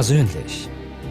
Persönlich.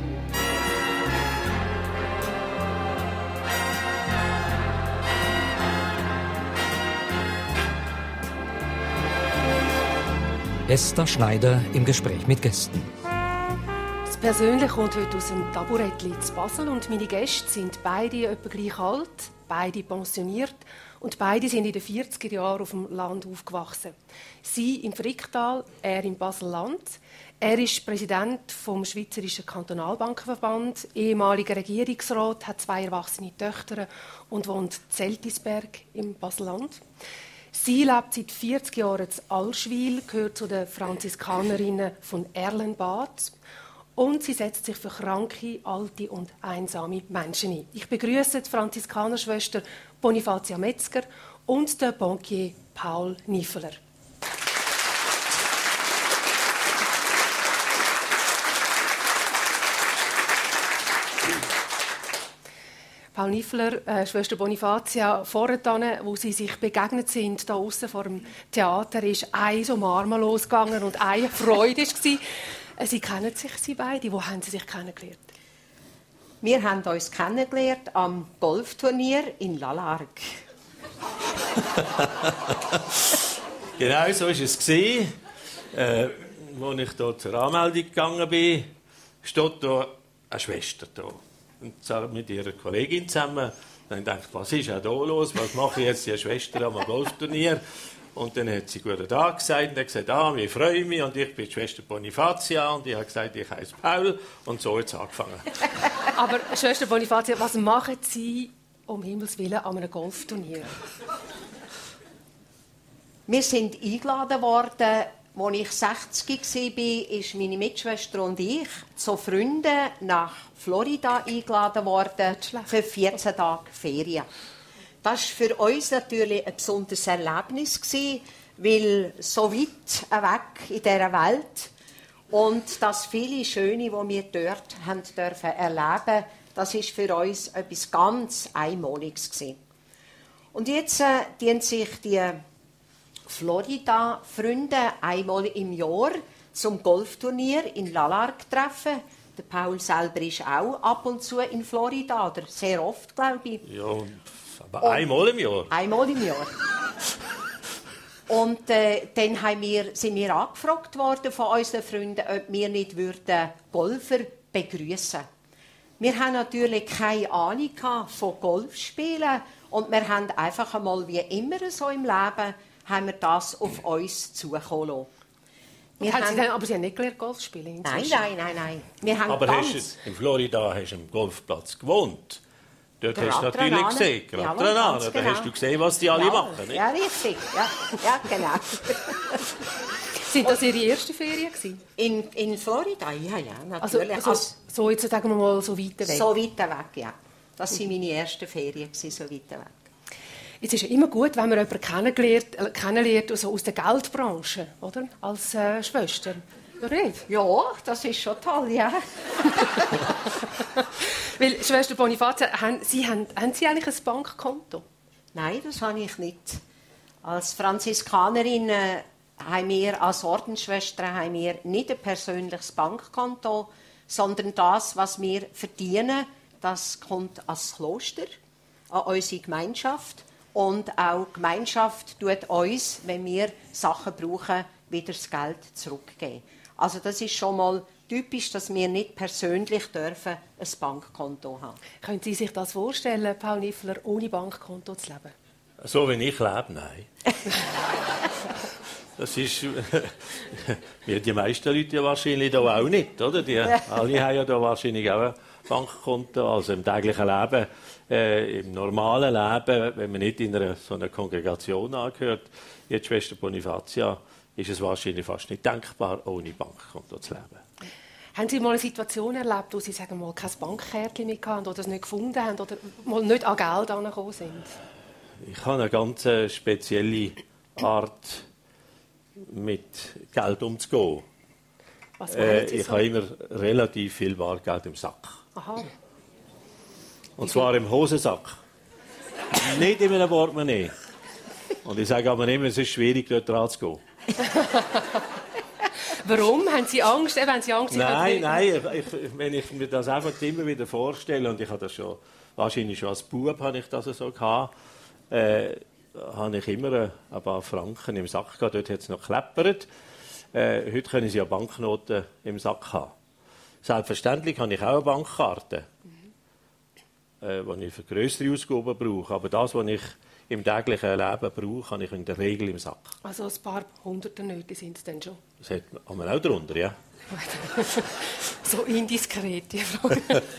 Esther Schneider im Gespräch mit Gästen. Das Persönliche kommt heute aus dem Taburettli zu Basel und meine Gäste sind beide etwa gleich alt, beide pensioniert und beide sind in den 40er Jahren auf dem Land aufgewachsen. Sie im Fricktal, er im Basel-Land. Er ist Präsident vom Schweizerischen Kantonalbankenverband, ehemaliger Regierungsrat, hat 2 erwachsene Töchter und wohnt in Zeltisberg im Basel-Land. Sie lebt seit 40 Jahren in Allschwil, gehört zu den Franziskanerinnen von Erlenbad und sie setzt sich für kranke, alte und einsame Menschen ein. Ich begrüße die Franziskanerschwester Bonifacia Metzger und den Bankier Paul Niffeler. Paul Niffeler, Schwester Bonifacia, vorhin, wo sie sich begegnet sind, da aussen vor dem Theater, ist ein so Marmor losgegangen und eine Freude war. Sie kennen sich, Sie beide. Wo haben Sie sich kennengelernt? Wir haben uns kennengelernt am Golfturnier in Lalarg. Genau so war es. Als ich hier zur Anmeldung gegangen bin, steht hier eine Schwester da. Und mit ihrer Kollegin zusammen. Dann dachte ich, was ist auch hier los? Was mache ich jetzt die Schwester am Golfturnier? Und dann hat sie «Guten Tag» gesagt und hat gesagt, ich freue mich und ich bin die Schwester Bonifacia und ich habe gesagt, ich heiße Paul und so hat es angefangen. Aber Schwester Bonifacia, was machen Sie um Himmels Willen an einem Golfturnier? Wir sind eingeladen worden, als ich 60 war, ist meine Mitschwester und ich zu Freunden nach Florida eingeladen worden für 14 Tage Ferien. Das war für uns natürlich ein besonderes Erlebnis, weil so weit weg in dieser Welt und das viele Schöne, die wir dort haben dürfen erleben, das war für uns etwas ganz Einmaliges. Und jetzt dienen sich die Florida-Freunde einmal im Jahr zum Golfturnier in Lalarg treffen. Der Paul selber ist auch ab und zu in Florida, oder sehr oft, glaube ich. Ja, aber einmal im Jahr. Einmal im Jahr. Und dann sind wir angefragt worden von unseren Freunden, ob wir nicht Golfer begrüßen würden. Wir haben natürlich keine Ahnung von Golfspielen und wir haben einfach einmal, wie immer so im Leben, haben wir das auf uns zukommen lassen. Aber Sie haben nicht gelernt Golf spielen? Nein. Wir haben aber in Florida hast du am Golfplatz gewohnt. Dort hast du natürlich gesehen, Gratranana. Da hast du gesehen, was die alle machen. Nicht? Ja, richtig. Ja, genau. Sind das Ihre ersten Ferien gewesen? In Florida? Ja, natürlich. So jetzt sagen wir mal so weit weg? So weit weg, ja. Das waren meine ersten Ferien, so weit weg. Es ist ja immer gut, wenn man jemanden kennenlernt aus der Geldbranche, oder? Als Schwester. Oder nicht? Ja, das ist schon toll, ja. Weil, Schwester Bonifacia, haben Sie eigentlich ein Bankkonto? Nein, das habe ich nicht. Als Franziskanerin haben wir, als Ordensschwestern, haben wir nicht ein persönliches Bankkonto, sondern das, was wir verdienen, das kommt ans Kloster, an unsere Gemeinschaft. Und auch die Gemeinschaft tut uns, wenn wir Sachen brauchen, wieder das Geld zurückgeben. Also das ist schon mal typisch, dass wir nicht persönlich dürfen ein Bankkonto haben. Können Sie sich das vorstellen, Paul Niffeler, ohne Bankkonto zu leben? So wie ich lebe, nein. Das ist wie die meisten Leute ja wahrscheinlich da auch nicht, oder? Die alle haben ja da wahrscheinlich auch ein Bankkonto, also im täglichen Leben. Im normalen Leben, wenn man nicht in so einer Kongregation angehört, wie die Schwester Bonifacia, ist es wahrscheinlich fast nicht denkbar, ohne Bankkonto zu leben. Haben Sie mal eine Situation erlebt, wo Sie sagen, mal kein Bankkärtchen mehr hatten oder es nicht gefunden haben oder mal nicht an Geld herangekommen sind? Ich habe eine ganz spezielle Art, mit Geld umzugehen. Was meinen Sie ich so? habe immer relativ viel Bargeld im Sack. Aha. Und zwar im Hosensack. Nicht in einem Portemonnaie. Und ich sage aber immer, es ist schwierig, dort dran zu gehen. Warum? Haben Sie Angst? Haben Sie Angst? Nein, wenn ich mir das einfach immer wieder vorstelle, und ich habe das schon, wahrscheinlich schon als Bub habe ich das so gehabt, habe ich immer ein paar Franken im Sack gehabt. Dort hat es noch gekleppert. Heute können Sie ja Banknoten im Sack haben. Selbstverständlich habe ich auch eine Bankkarte, die ich für grössere Ausgaben brauche. Aber das, was ich im täglichen Leben brauche, habe ich in der Regel im Sack. Also ein paar Hunderte Nöte sind es dann schon? Das haben wir auch drunter, ja. So indiskret, die Frage.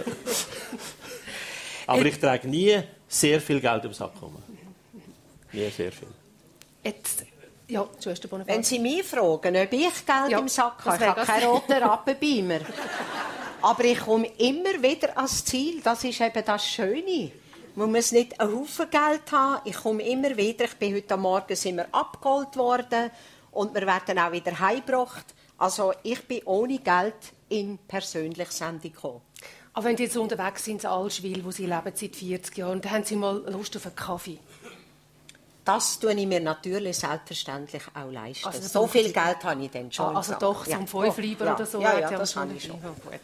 Aber ich trage nie sehr viel Geld im Sack rum. Nie sehr viel. Jetzt, ja, Schwester Bonifaz. Wenn Sie mich fragen, ob ich Geld im Sack habe, ich habe keinen roten Rappenbeimer. Aber ich komme immer wieder ans Ziel. Das ist eben das Schöne. Man muss nicht einen Haufen Geld haben. Ich komme immer wieder. Ich bin heute Morgen sind wir abgeholt worden und wir werden auch wieder heimgebracht. Also ich bin ohne Geld in persönliche Sendung gekommen. Aber wenn Sie jetzt unterwegs sind in Allschwil, wo Sie leben seit 40 Jahren, dann haben Sie mal Lust auf einen Kaffee? Das tue ich mir natürlich selbstverständlich auch leisten. Also so viel Geld habe ich dann schon. Also doch, so um 5 Lieber oder so? Ja, das habe ich schon.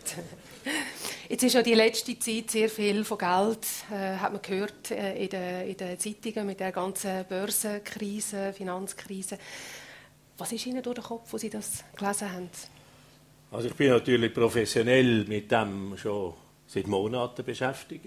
Jetzt ist ja die letzte Zeit sehr viel von Geld, hat man gehört in den Zeitungen mit der ganzen Börsenkrise, Finanzkrise. Was ist Ihnen durch den Kopf, als Sie das gelesen haben? Also ich bin natürlich professionell mit dem schon seit Monaten beschäftigt.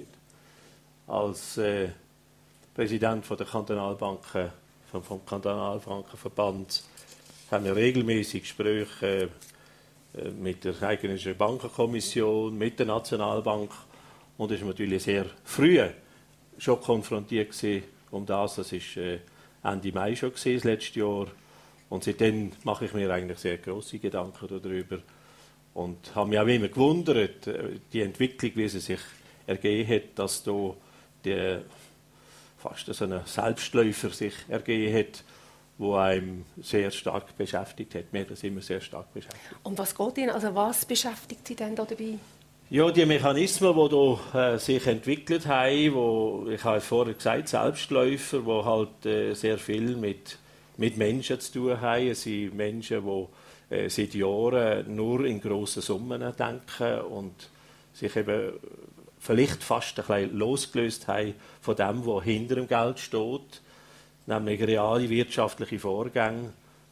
Als Präsident der Kantonalbanken, vom Kantonalbankenverband, haben wir regelmäßig Gespräche mit der Eidgenössischen Bankenkommission, mit der Nationalbank. Und das war natürlich sehr früh schon konfrontiert um das. Das war Ende Mai schon das letzte Jahr. Und seitdem mache ich mir eigentlich sehr grosse Gedanken darüber. Und habe mich auch immer gewundert, die Entwicklung, wie sie sich ergeben hat, dass da fast so ein Selbstläufer sich ergeben hat, der einem sehr stark beschäftigt hat. Mir hat das immer sehr stark beschäftigt. Und was geht Ihnen? Also was beschäftigt Sie denn da dabei? Ja, die Mechanismen, die hier sich entwickelt haben, ich habe vorher gesagt, Selbstläufer, die halt sehr viel mit Menschen zu tun haben. Es sind Menschen, die seit Jahren nur in grossen Summen denken und sich eben vielleicht fast ein bisschen losgelöst haben von dem, was hinter dem Geld steht, nämlich reale wirtschaftliche Vorgänge.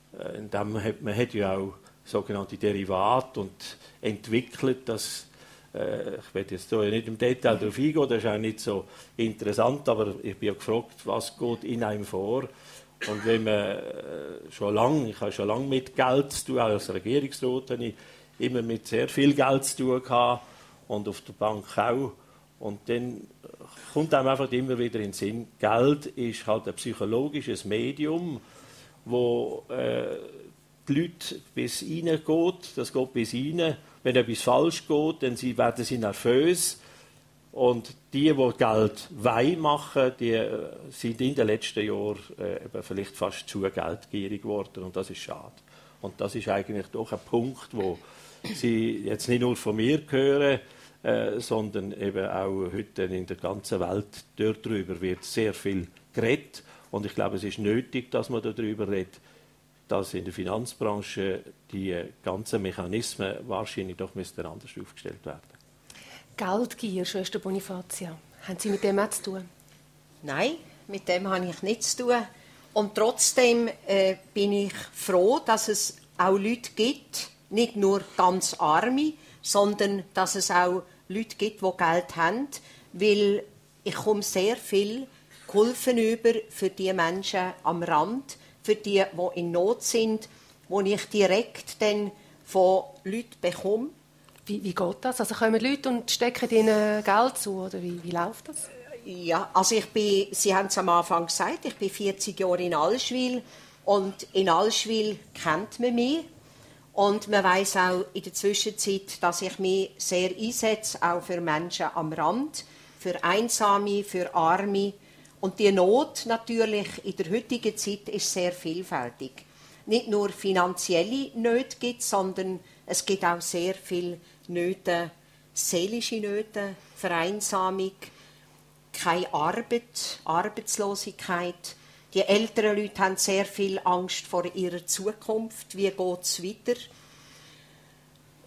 Man hat ja auch sogenannte Derivate und entwickelt, dass ich werde jetzt hier nicht im Detail darauf eingehen, das ist auch nicht so interessant, aber ich bin ja gefragt, was geht in einem vor. Und wenn man ich habe schon lange mit Geld zu tun, auch als Regierungsrat habe ich immer mit sehr viel Geld zu tun gehabt und auf der Bank auch. Und dann kommt einem einfach immer wieder in den Sinn, Geld ist halt ein psychologisches Medium, wo die Leute bis reingeht, das geht bis rein. Wenn etwas falsch geht, dann werden sie nervös. Und die Geld machen, die sind in den letzten Jahren vielleicht fast zu geldgierig geworden. Und das ist schade. Und das ist eigentlich doch ein Punkt, wo Sie jetzt nicht nur von mir hören, sondern eben auch heute in der ganzen Welt. Darüber wird sehr viel geredet. Und ich glaube, es ist nötig, dass man darüber redet, dass in der Finanzbranche die ganzen Mechanismen wahrscheinlich doch anders aufgestellt werden. Geldgier, Schwester Bonifazia. Haben Sie mit dem auch zu tun? Nein, mit dem habe ich nichts zu tun. Und trotzdem bin ich froh, dass es auch Leute gibt, nicht nur ganz Arme, sondern dass es auch Leute gibt, die Geld haben. Weil ich komme sehr viel geholfen über für die Menschen am Rand, für die in Not sind, wo ich direkt dann von Leuten bekomme. Wie geht das? Also kommen Leute und stecken ihnen Geld zu, oder wie läuft das? Ja, also Sie haben es am Anfang gesagt, ich bin 40 Jahre in Allschwil und in Allschwil kennt man mich. Und man weiss auch in der Zwischenzeit, dass ich mich sehr einsetze, auch für Menschen am Rand, für Einsame, für Arme. Und die Not natürlich in der heutigen Zeit ist sehr vielfältig. Nicht nur finanzielle Nöte gibt, sondern es gibt auch sehr viele Nöte, seelische Nöte, Vereinsamung, keine Arbeit, Arbeitslosigkeit. Die älteren Leute haben sehr viel Angst vor ihrer Zukunft. Wie geht es weiter?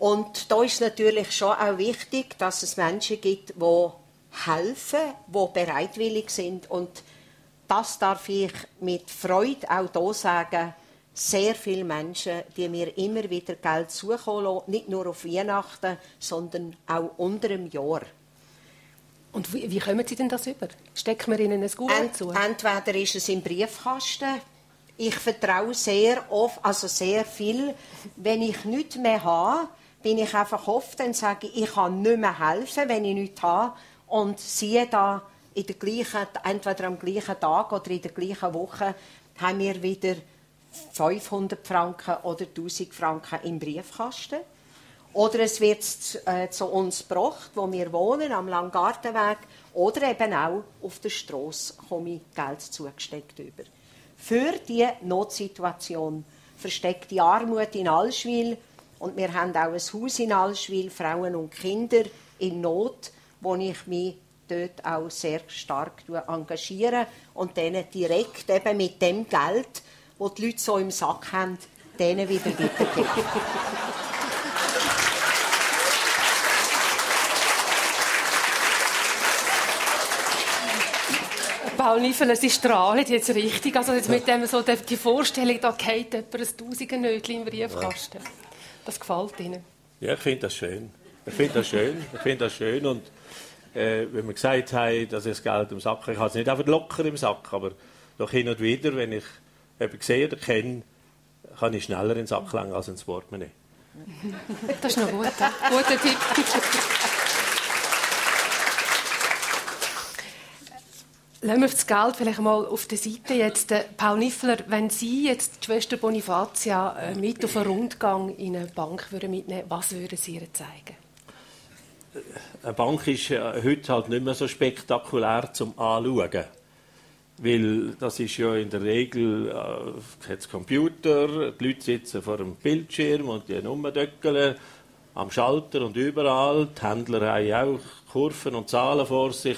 Und da ist natürlich schon auch wichtig, dass es Menschen gibt, die helfen, die bereitwillig sind. Und das darf ich mit Freude auch hier sagen. Sehr viele Menschen, die mir immer wieder Geld zukommen lassen, nicht nur auf Weihnachten, sondern auch unter dem Jahr. Und wie kommen Sie denn das über? Stecken wir Ihnen ein Guthaben zu? Entweder ist es im Briefkasten. Ich vertraue sehr oft, also sehr viel. Wenn ich nichts mehr habe, bin ich einfach oft und sage, ich kann nicht mehr helfen, wenn ich nichts habe. Und siehe da, entweder am gleichen Tag oder in der gleichen Woche haben wir wieder 500 Franken oder 1000 Franken im Briefkasten. Oder es wird zu uns gebracht, wo wir wohnen, am Langgartenweg. Oder eben auch auf der Strasse komme ich Geld zugesteckt über. Für diese Notsituation versteckte Armut in Allschwil. Und wir haben auch ein Haus in Allschwil, Frauen und Kinder in Not, wo ich mich dort auch sehr stark engagiere und denen direkt eben mit dem Geld, das die Leute so im Sack haben, denen wieder weitergeben. Paul Niffeler, Sie strahlen jetzt richtig. Also jetzt mit dem so die Vorstellung, da geht jemand ein Tausiger-Nötchen im Briefkasten. Das gefällt Ihnen? Ja, ich finde das schön. Ich finde das schön. Und wenn wir gesagt haben, dass ich das Geld im Sack habe, ich habe es nicht einfach locker im Sack, aber doch hin und wieder, wenn ich jemanden sehe oder kenne, kann ich schneller in den Sack legen als ins Portemonnaie. Das ist noch gut. Guter Tipp. Lassen wir das Geld vielleicht mal auf der Seite jetzt. Paul Niffeler, wenn Sie jetzt die Schwester Bonifacia mit auf einen Rundgang in eine Bank mitnehmen würden, was würden Sie ihr zeigen? Eine Bank ist heute halt nicht mehr so spektakulär zum Anschauen. Weil das ist ja in der Regel hat's Computer, die Leute sitzen vor dem Bildschirm und die rumdöckeln am Schalter und überall. Die Händler haben auch Kurven und Zahlen vor sich.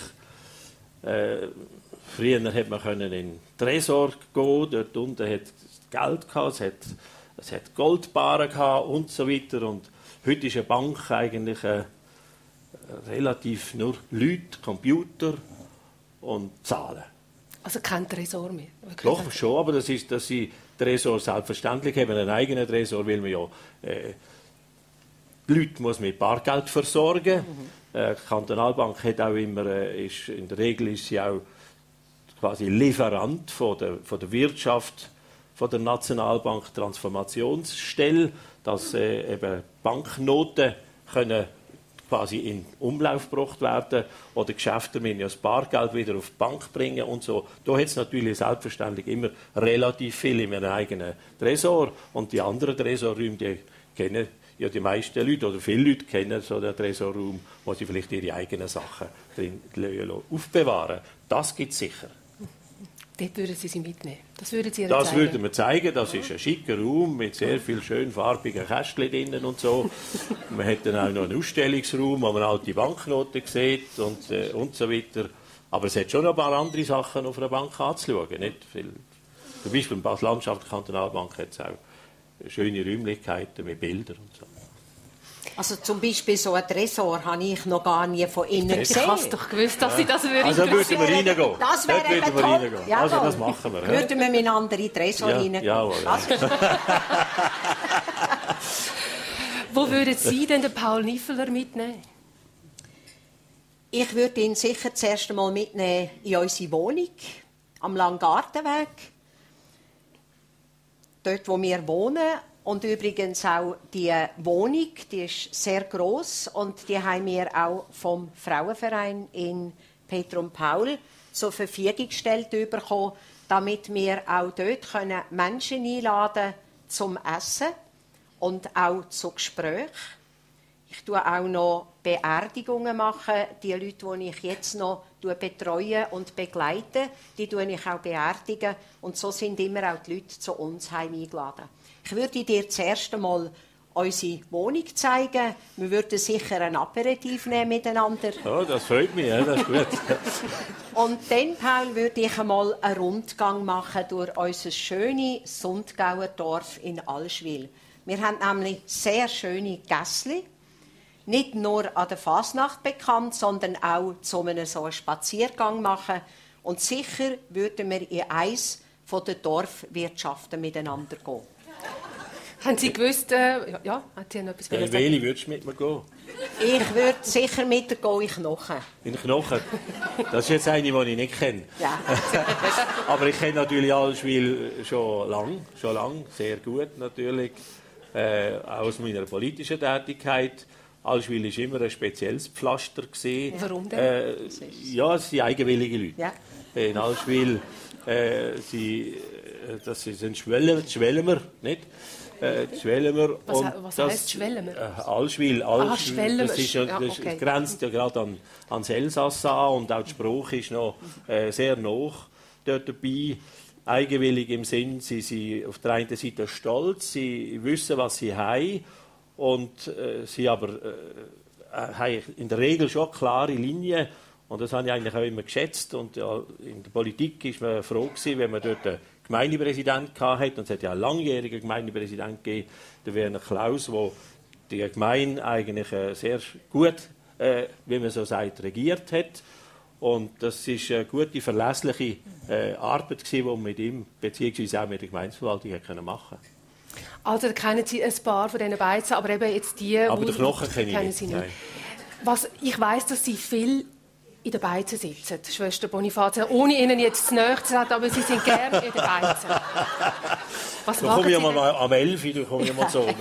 Früher konnte man in den Tresor gehen, dort unten hat es Geld gehabt, es hat Goldbarren gehabt und so weiter. Und heute ist eine Bank eigentlich relativ nur Leute, Computer und Zahlen. Also kein Tresor mehr? Doch, schon, aber das ist, dass sie Tresor selbstverständlich haben, einen eigenen Tresor, weil man ja die Leute muss mit Bargeld versorgen. Die Kantonalbank hat auch immer, in der Regel ist sie auch quasi Lieferant von der Wirtschaft, von der Nationalbank, Transformationsstelle, dass eben Banknoten können quasi in Umlauf gebracht werden oder Geschäfte müssen ja das Bargeld wieder auf die Bank bringen und so. Da hat es natürlich selbstverständlich immer relativ viel in einem eigenen Tresor und die anderen Tresorräume, die kennen ja die meisten Leute oder viele Leute kennen so den Tresorraum, wo sie vielleicht ihre eigenen Sachen drin aufbewahren. Das gibt es sicher. Dort würden Sie mitnehmen. Das würden Sie das zeigen. Würden wir zeigen. Das ist ein schicker Raum mit sehr viel schön farbigen Kästchen drinnen und so. Man hat dann auch noch einen Ausstellungsraum, wo man alte Banknoten sieht und so weiter. Aber es hat schon noch ein paar andere Sachen auf einer Bank anzuschauen. Nicht viel. Zum Beispiel bei der Landschaft Kantonalbank hat es auch schöne Räumlichkeiten mit Bildern und so. Also zum Beispiel so ein Tresor habe ich noch gar nie von innen gesehen. Ich habe es doch gewusst, dass Sie das würden. Also würden wir reingehen. Das wäre eben toll. Ja, also das machen wir. Würden wir mit anderen Tresor reingehen. Ja. Wo würden Sie denn den Paul Niffeler mitnehmen? Ich würde ihn sicher zuerst einmal mitnehmen in unsere Wohnung am Langgartenweg. Dort, wo wir wohnen. Und übrigens auch die Wohnung, die ist sehr gross und die haben wir auch vom Frauenverein in Petrum Paul zur Verfügung gestellt bekommen, damit wir auch dort Menschen einladen zum Essen und auch zu Gesprächen. Ich tue auch noch Beerdigungen machen. Die Leute, die ich jetzt noch betreue und begleite, die tue ich auch beerdigen. Und so sind immer auch die Leute zu uns heim eingeladen. Ich würde dir zuerst einmal unsere Wohnung zeigen. Wir würden sicher ein Aperitif nehmen miteinander. Oh, das freut mich, ja, das ist gut. Und dann, Paul, würde ich einmal einen Rundgang machen durch unser schönes Sundgauer Dorf in Allschwil. Wir haben nämlich sehr schöne Gässli. Nicht nur an der Fasnacht bekannt, sondern auch zu einem so einen Spaziergang machen. Und sicher würden wir in eins von den Dorfwirtschaften miteinander gehen. Haben Sie gewusst, hat Sie noch etwas In welche würdest du mit mir gehen? Ich würde sicher mit dir gehen in Knochen. In Knochen? Das ist jetzt eine, die ich nicht kenne. Ja. Aber ich kenne natürlich Allschwil schon lang, sehr gut natürlich, auch aus meiner politischen Tätigkeit. Allschwil war immer ein spezielles Pflaster. Warum denn? Ja, es sind eigenwillige Leute. Ja. In Allschwil, das sind Schwelmer, nicht? Schwelmer. Was heisst Schwelmer? Allschwil. Schwelmer. Das grenzt ja gerade ans Elsass an und auch der Spruch ist noch sehr nah dort dabei. Eigenwillig im Sinn, sie sind auf der einen Seite stolz, sie wissen, was sie haben und sie aber haben in der Regel schon klare Linien. Und das habe ich eigentlich auch immer geschätzt. Und ja, in der Politik ist man froh gewesen, wenn man dort einen Gemeindepräsidenten hatte. Und es hat ja einen langjährigen Gemeindepräsidenten gegeben, der Werner Klaus, der die Gemeinde eigentlich sehr gut, wie man so sagt, regiert hat. Und das ist eine gute, verlässliche Arbeit gewesen, die man mit ihm bzw. auch mit der Gemeindeverwaltung machen konnte. Also da kennen Sie ein paar von diesen Beizen, aber eben jetzt die... Aber den Knochen kenne ich nicht. Ich weiss, dass Sie viel in den Beizen sitzen, Schwester Bonifazia, ohne Ihnen jetzt zu nahe zu sagen, aber Sie sind gerne in den Beizen. Was da komme ich mal am 11 Uhr, da komme ich mal so.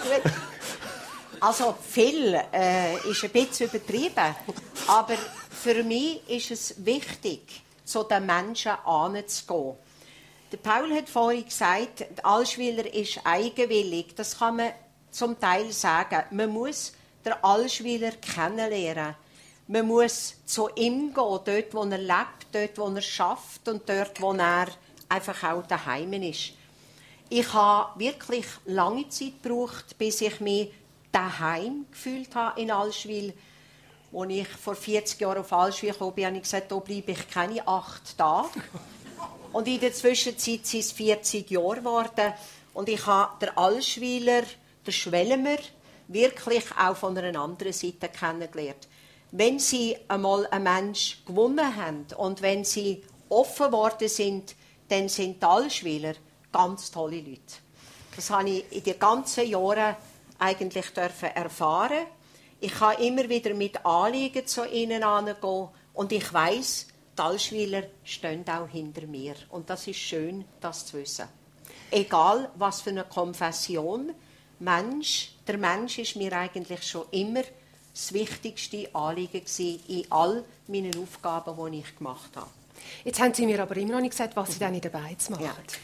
Also viel ist ein bisschen übertrieben, aber für mich ist es wichtig, zu den Menschen anzugehen. Der Paul hat vorhin gesagt, der Allschwiler ist eigenwillig. Das kann man zum Teil sagen. Man muss den Allschwiler kennenlernen. Man muss zu ihm gehen, dort, wo er lebt, dort, wo er schafft und dort, wo er einfach auch daheim ist. Ich habe wirklich lange Zeit gebraucht, bis ich mich daheim gefühlt habe in Allschwil. Als ich vor 40 Jahren auf Allschwil kam, habe ich gesagt, da bleibe ich keine 8 Tage. Und in der Zwischenzeit sind es 40 Jahre geworden. Und ich habe den Allschwiler, den Schwelmer, wirklich auch von einer anderen Seite kennengelernt. Wenn Sie einmal einen Menschen gewonnen haben und wenn Sie offen geworden sind, dann sind die Allschwiler ganz tolle Leute. Das habe ich in den ganzen Jahren eigentlich erfahren. Ich kann immer wieder mit Anliegen zu ihnen herangehen und ich weiss, die Allschwiler stehen auch hinter mir. Und das ist schön, das zu wissen. Egal, was für eine Konfession, der Mensch ist mir eigentlich schon immer das wichtigste Anliegen gewesen in all meinen Aufgaben, die ich gemacht habe. Jetzt haben Sie mir aber immer noch nicht gesagt, was Sie dann in der Beiz machen.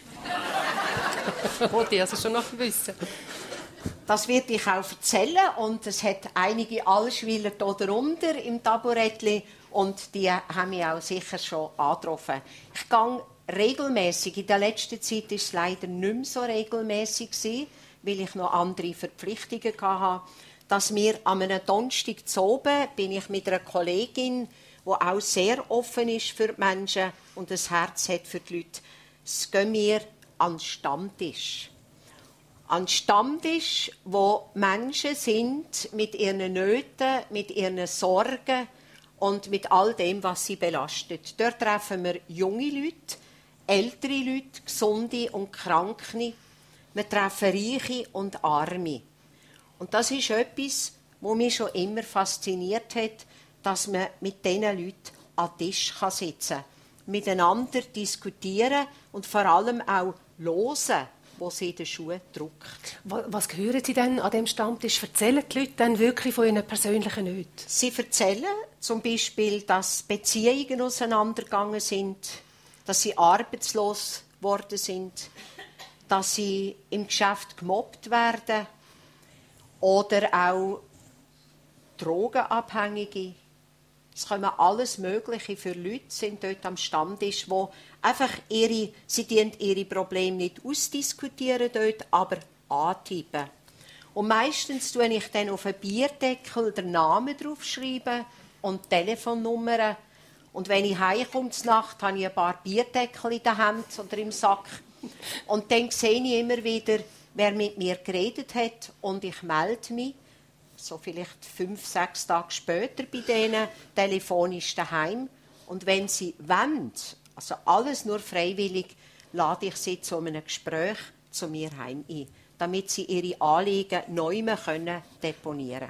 Ja. Wollte ich also schon noch wissen. Das werde ich auch erzählen und es hat einige Allschwiler hier darunter im Taburettli und die haben mich auch sicher schon angetroffen. Ich gehe regelmäßig. In der letzten Zeit war es leider nicht mehr so regelmäßig, weil ich noch andere Verpflichtungen hatte. Dass wir an einem Donnerstag zu oben bin ich mit einer Kollegin, die auch sehr offen ist für die Menschen und ein Herz hat für die Leute. Es gehen wir an den Stammtisch. An den Stammtisch, wo Menschen sind mit ihren Nöten, mit ihren Sorgen und mit all dem, was sie belastet. Dort treffen wir junge Leute, ältere Leute, gesunde und kranke. Wir treffen Reiche und Arme. Und das ist etwas, was mich schon immer fasziniert hat, dass man mit diesen Leuten an den Tisch sitzen kann, miteinander diskutieren und vor allem auch hören, wo sie den Schuh drückt. Was hören Sie denn an diesem Stammtisch? Erzählen die Leute dann wirklich von ihren persönlichen Nöten? Sie erzählen zum Beispiel, dass Beziehungen auseinandergegangen sind, dass sie arbeitslos geworden sind, dass sie im Geschäft gemobbt werden oder auch Drogenabhängige. Es kommen alles Mögliche für Leute, sind dort am Stammtisch, wo einfach ihre Probleme nicht ausdiskutieren dort, aber antippen. Und meistens schreibe ich dann auf einen Bierdeckel den Namen draufschreiben und Telefonnummern. Und wenn ich heimkomme zur Nacht, habe ich ein paar Bierdeckel in der Hand oder im Sack. Und dann sehe ich immer wieder, wer mit mir geredet hat und ich melde mich, so vielleicht 5-6 Tage später bei denen, telefonisch daheim. Und wenn sie wollen, also alles nur freiwillig, lade ich sie zu einem Gespräch zu mir heim ein, damit sie ihre Anliegen neu deponieren können.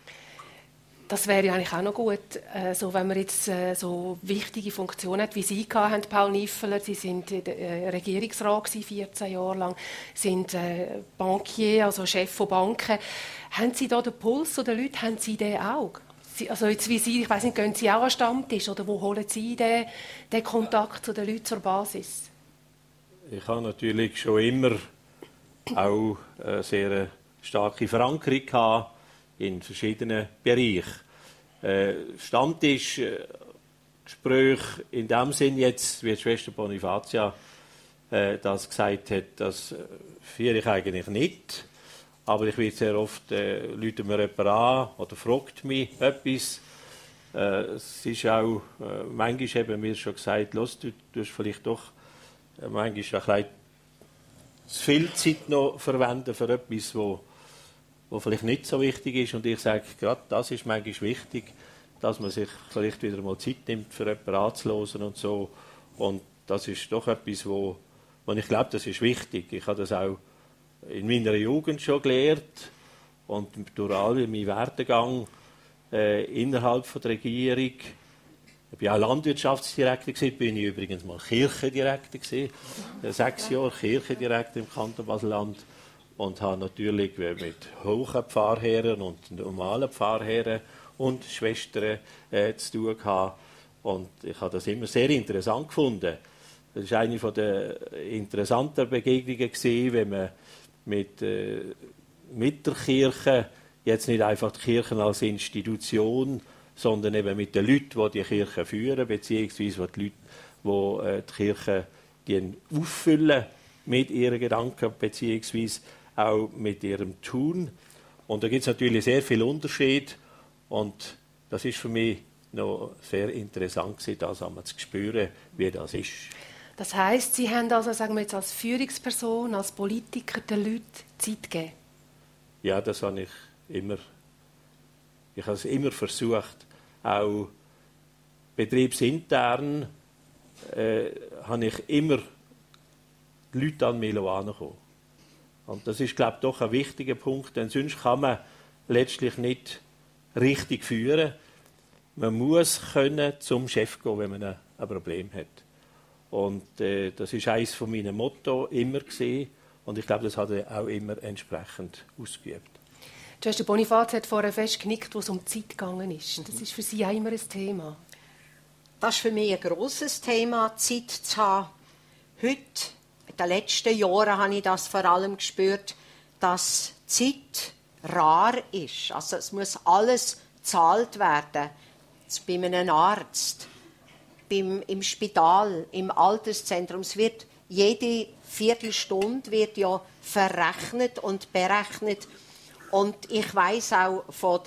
Das wäre ja eigentlich auch noch gut, so, wenn man jetzt so wichtige Funktionen hat, wie Sie hatten, Paul Niffeler. Sie sind Regierungsrat 14 Jahre lang, sind Bankier, also Chef von Banken. Haben Sie da den Puls der Leute, haben Sie den auch? Also jetzt wie Sie, ich weiss nicht, gehen Sie auch an Stammtisch oder wo holen Sie den Kontakt zu den Leuten zur Basis? Ich habe natürlich schon immer auch eine sehr starke Verankerung gehabt in verschiedenen Bereichen. Stammtischgespräche in dem Sinn jetzt, wie die Schwester Bonifacia das gesagt hat, das führe ich eigentlich nicht. Aber ich werde sehr oft, ruft mir jemand an oder fragt mich etwas. Es ist auch, manchmal haben wir schon gesagt, du hast vielleicht doch manchmal ein bisschen zu viel Zeit noch verwenden für etwas, wo vielleicht nicht so wichtig ist. Und ich sage, gerade das ist manchmal wichtig, dass man sich vielleicht wieder mal Zeit nimmt, für jemanden anzuhören und so. Und das ist doch etwas, wo ich glaube, das ist wichtig. Ich habe das auch in meiner Jugend schon gelernt und durch all meinen Werdegang innerhalb der Regierung. Ich war auch Landwirtschaftsdirektor, bin ich übrigens mal Kirchendirektor, 6 Jahre Kirchendirektor im Kanton Basel-Land. Und habe natürlich mit hohen Pfarrherren und normalen Pfarrherren und Schwestern zu tun gehabt. Und ich habe das immer sehr interessant gefunden. Das war eine der interessanten Begegnungen, wenn man mit der Kirche, jetzt nicht einfach die Kirche als Institution, sondern eben mit den Leuten, die Kirche führen, beziehungsweise die Leute, die Kirche auffüllen mit ihren Gedanken, beziehungsweise auch mit ihrem Tun. Und da gibt es natürlich sehr viel Unterschied. Und das ist für mich noch sehr interessant gewesen, das einmal zu spüren, wie das ist. Das heisst, Sie haben also, sagen wir jetzt als Führungsperson, als Politiker den Leuten Zeit gegeben? Ja, das habe ich immer. Ich habe es immer versucht, auch betriebsintern habe ich immer die Leute an mich herankommen. Und das ist, glaube ich, doch ein wichtiger Punkt, denn sonst kann man letztlich nicht richtig führen. Man muss können zum Chef gehen, wenn man ein Problem hat. Und das ist eines von meinen Motto immer gesehen. Und ich glaube, das hat er auch immer entsprechend ausgeübt. Schwester Bonifaz hat vorher fest genickt, wo es um die Zeit gegangen ist. Das ist für Sie auch immer ein Thema. Das ist für mich ein grosses Thema, Zeit zu haben. Heute, in den letzten Jahren, habe ich das vor allem gespürt, dass Zeit rar ist. Also es muss alles gezahlt werden. Jetzt bei einem Arzt, im Spital, im Alterszentrum. Es wird jede Viertelstunde wird ja verrechnet und berechnet. Und ich weiss auch vom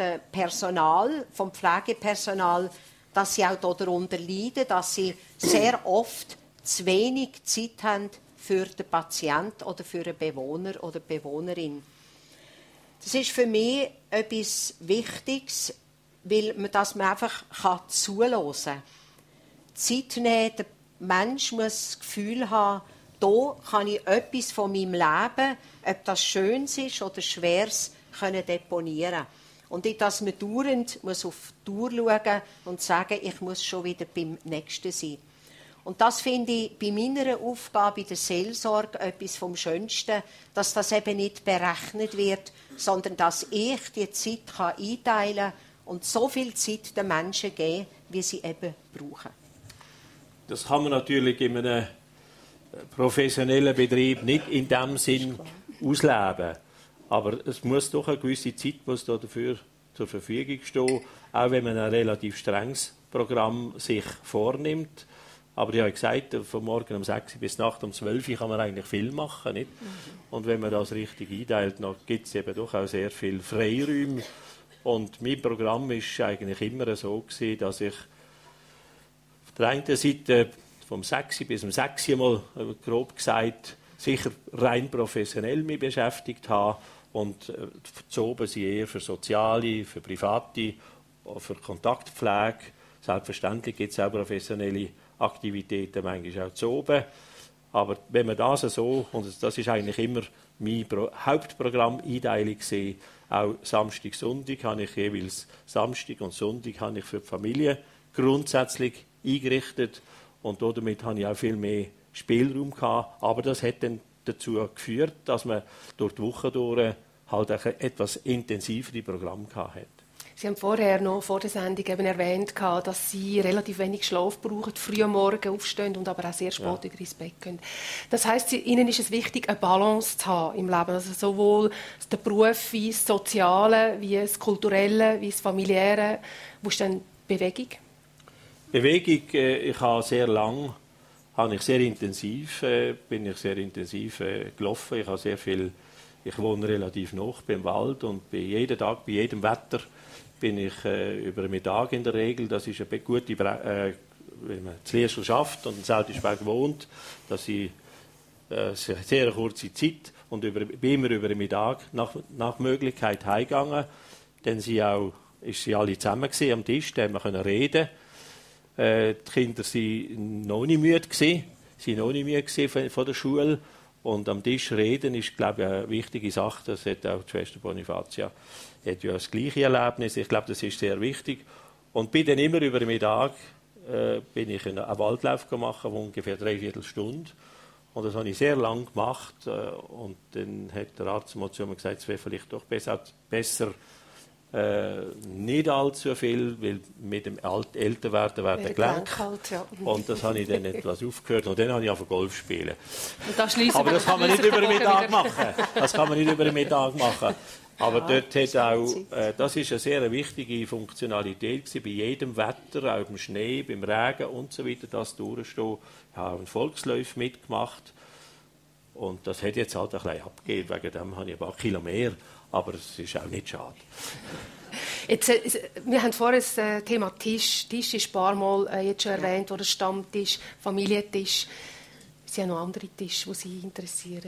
Pflegepersonal, dass sie auch darunter leiden, dass sie sehr oft zu wenig Zeit haben für den Patienten oder für einen Bewohner oder Bewohnerin. Das ist für mich etwas Wichtiges, weil man einfach zuhören kann. Zeit nehmen, der Mensch muss das Gefühl haben, hier kann ich etwas von meinem Leben, ob das Schönes ist oder Schweres, deponieren. Und nicht, dass man dauernd auf die Tour schauen und sagen, ich muss schon wieder beim Nächsten sein. Und das finde ich bei meiner Aufgabe in der Seelsorge etwas vom Schönsten, dass das eben nicht berechnet wird, sondern dass ich die Zeit einteilen kann und so viel Zeit den Menschen geben, wie sie eben brauchen. Das kann man natürlich in einem professionellen Betrieb nicht in dem Sinn ausleben. Aber es muss doch eine gewisse Zeit dafür zur Verfügung stehen, auch wenn man ein relativ strenges Programm sich vornimmt. Aber ich habe gesagt, von morgen um 6 bis Nacht um 12 kann man eigentlich viel machen. Nicht? Und wenn man das richtig einteilt, dann gibt es eben doch auch sehr viel Freiräume. Und mein Programm war eigentlich immer so gewesen, dass ich auf der einen Seite vom 6 bis um 6 mal grob gesagt sicher rein professionell mich beschäftigt habe. Und zu oben sind eher für Soziale, für Private, für Kontaktpflege. Selbstverständlich gibt es auch professionelle Aktivitäten, manchmal auch zu oben. Aber wenn man das so, und das ist eigentlich immer meine Hauptprogrammeinteilung gesehen, auch Samstag, Sonntag habe ich jeweils Samstag und Sonntag habe ich für die Familie grundsätzlich eingerichtet. Und damit habe ich auch viel mehr Spielraum gehabt. Aber das hat dann dazu geführt, dass man durch die Woche durch halt ein etwas intensivere Programm gehabt hat. Sie haben vorher noch vor der Sendung eben erwähnt, dass Sie relativ wenig Schlaf brauchen, früh am Morgen aufstehen und aber auch sehr spät wieder ins Bett gehen. Das heisst, Ihnen ist es wichtig, eine Balance zu haben im Leben. Also sowohl der Beruf wie das Soziale, wie das Kulturelle, wie das Familiäre. Wo ist denn Bewegung? Bewegung, ich habe sehr lang, bin ich sehr intensiv gelaufen. Ich wohne relativ nah beim Wald und bei jedem Tag, bei jedem Wetter bin ich über den Mittag in der Regel. Das ist eine gute, wenn man zu Liesl schafft und in Seltisberg wohnt, dass ich eine sehr kurze Zeit und bin immer über den Mittag nach Möglichkeit heimgegangen. Dann sind sie alle zusammen am Tisch, da haben wir reden. Die Kinder waren noch nicht müde von der Schule. Und am Tisch reden ist, glaube ich, eine wichtige Sache. Das hat auch die Schwester Bonifacia hat ja das gleiche Erlebnis. Ich glaube, das ist sehr wichtig. Und bin dann immer über den Mittag bin ich einen Waldlauf gemacht, von ungefähr 3/4 Stunde. Und das habe ich sehr lang gemacht. Und dann hat der Arzt mal zu mir gesagt, es wäre vielleicht doch besser nicht allzu viel, weil mit dem Älterwerden werden Gelenke halt, ja. Und das habe ich dann etwas aufgehört und dann habe ich auf Golf spielen. Aber das kann man nicht über den Mittag machen. Aber dort hat auch, das ist eine sehr wichtige Funktionalität gewesen, bei jedem Wetter, auch beim Schnee, beim Regen und so weiter, das durchstehen. Ich habe einen Volksläufer mitgemacht und das hat jetzt halt ein bisschen abgegeben, wegen dem habe ich ein paar Kilo mehr. Aber es ist auch nicht schade. Jetzt, wir haben vorhin das Thema Tisch. Tisch ist ein paar Mal jetzt schon erwähnt, oder Stammtisch, Familientisch. Es sind ja noch andere Tische, die Sie interessieren.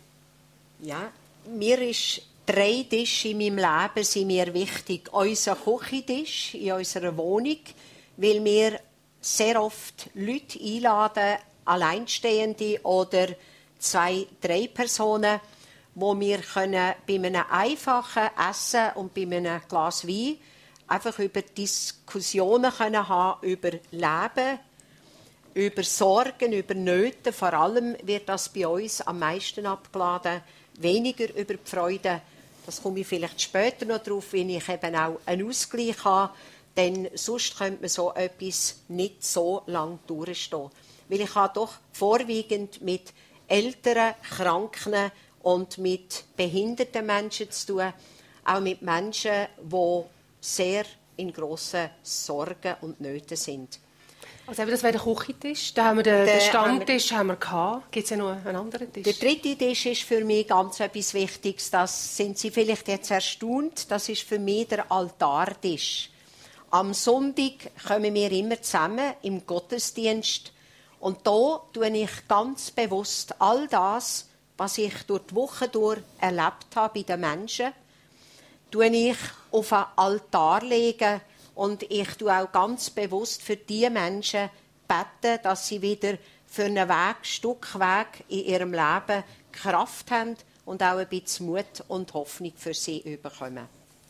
Ja, mir ist 3 Tische in meinem Leben sind mir wichtig. Unser Küchentisch in unserer Wohnung, weil wir sehr oft Leute einladen, Alleinstehende oder 2, 3 Personen, wo wir können bei einem einfachen Essen und bei einem Glas Wein einfach über Diskussionen können haben über Leben, über Sorgen, über Nöte. Vor allem wird das bei uns am meisten abgeladen, weniger über die Freude. Das komme ich vielleicht später noch drauf, wenn ich eben auch einen Ausgleich habe. Denn sonst könnte man so etwas nicht so lange durchstehen. Weil ich habe doch vorwiegend mit älteren, Kranken und mit behinderten Menschen zu tun, auch mit Menschen, die sehr in grossen Sorgen und Nöten sind. Also das wäre der Küchentisch. Da haben wir den Stammtisch haben wir gehabt. Gibt es ja noch einen anderen Tisch? Der 3. Tisch ist für mich ganz etwas Wichtiges. Das sind Sie vielleicht jetzt erstaunt. Das ist für mich der Altartisch. Am Sonntag kommen wir immer zusammen im Gottesdienst. Und da tue ich ganz bewusst all das, was ich durch die Woche durch erlebt habe bei den Menschen, tue ich auf einen Altar legen und ich tue auch ganz bewusst für die Menschen beten, dass sie wieder für einen Stück Weg in ihrem Leben Kraft haben und auch ein bisschen Mut und Hoffnung für sie bekommen.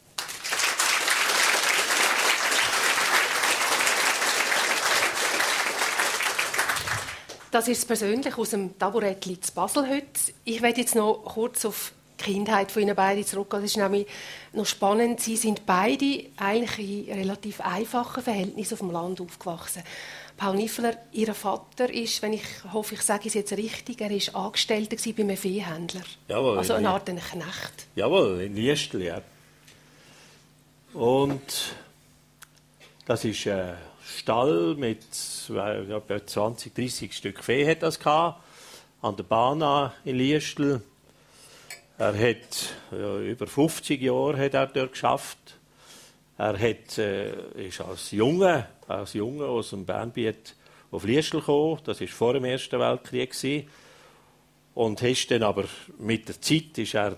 Das ist persönlich aus dem Taburettli zu Basel heute. Ich werde jetzt noch kurz auf die Kindheit von Ihnen beiden zurückgehen. Das ist nämlich noch spannend. Sie sind beide eigentlich in relativ einfachen Verhältnissen auf dem Land aufgewachsen. Paul Niffeler, Ihr Vater ist, wenn ich hoffe, ich sage es jetzt richtig, er war Angestellter bei einem Viehhändler. Jawohl, also eine Art Knecht. Jawohl, in Liestl, ja. Und das ist ein Stall mit etwa 20, 30 Stück Vieh hat das gehabt, an der Bahn in Liestl. Er hat über 50 Jahre hat er dort geschafft. Er ist als Junge aus dem Bernbiet auf Liestl gekommen. Das war vor dem Ersten Weltkrieg. Und hast dann aber mit der Zeit ist er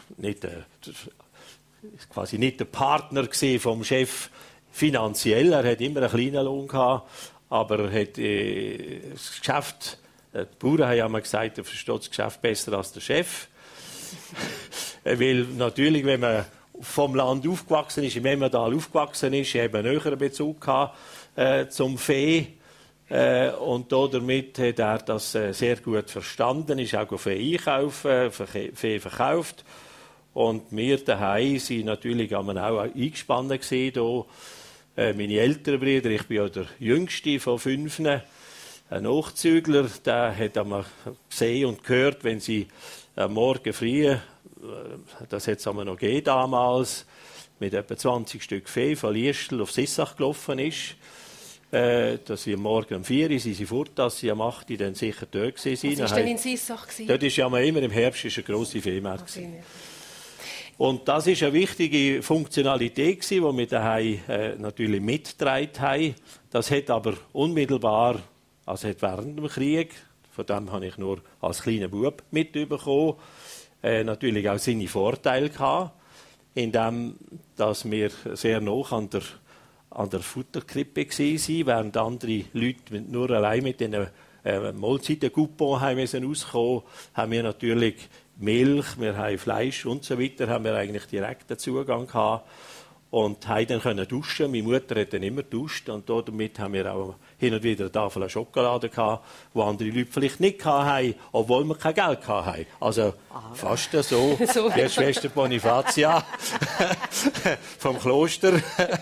quasi nicht der Partner vom Chef finanziell. Er hat immer einen kleinen Lohn gehabt, aber er hat das Geschäft. Die Bauern haben einmal gesagt, er versteht das Geschäft besser als der Chef. Weil natürlich, wenn man vom Land aufgewachsen ist, im Emmental aufgewachsen ist, hat man einen höheren Bezug gehabt, zum Vieh. Und damit hat er das sehr gut verstanden, ist auch Vieh einkaufen, Vieh verkauft. Und wir daheim sind natürlich auch eingespannt gewesen. Meine älteren Brüder, ich bin ja der jüngste von 5. Ein Nachzügler, der hat einmal gesehen und gehört, wenn sie am Morgen früh, das hat es noch gegeben damals, mit etwa 20 Stück Vieh von Liestl auf Sissach gelaufen ist, dass sie am Morgen um 4 Uhr sind sie fort, dass sie am 8 Uhr dann sicher dort waren. Was war denn in Sissach? Dort ist ja immer im Herbst eine grosse Viehmarkt. Okay. Und das ist eine wichtige Funktionalität, die wir daheim natürlich mitgetragen haben. Das hat aber unmittelbar, also hat während dem Krieg, von dem habe ich nur als kleiner Bub mitbekommen, natürlich auch seine Vorteile gehabt, indem dass wir sehr nah an der Futterkrippe waren, während andere Leute nur allein mit den Mahlzeiten-Coupons rauskommen, haben wir natürlich Milch, wir haben Fleisch und so weiter, haben wir eigentlich direkten Zugang gehabt und haben dann duschen. Meine Mutter hat dann immer geduscht und damit haben wir auch hin und wieder eine Tafel Schokolade gehabt, die andere Leute vielleicht nicht hatten, obwohl wir kein Geld hatten. Also fast so. Die Schwester Bonifacia vom Kloster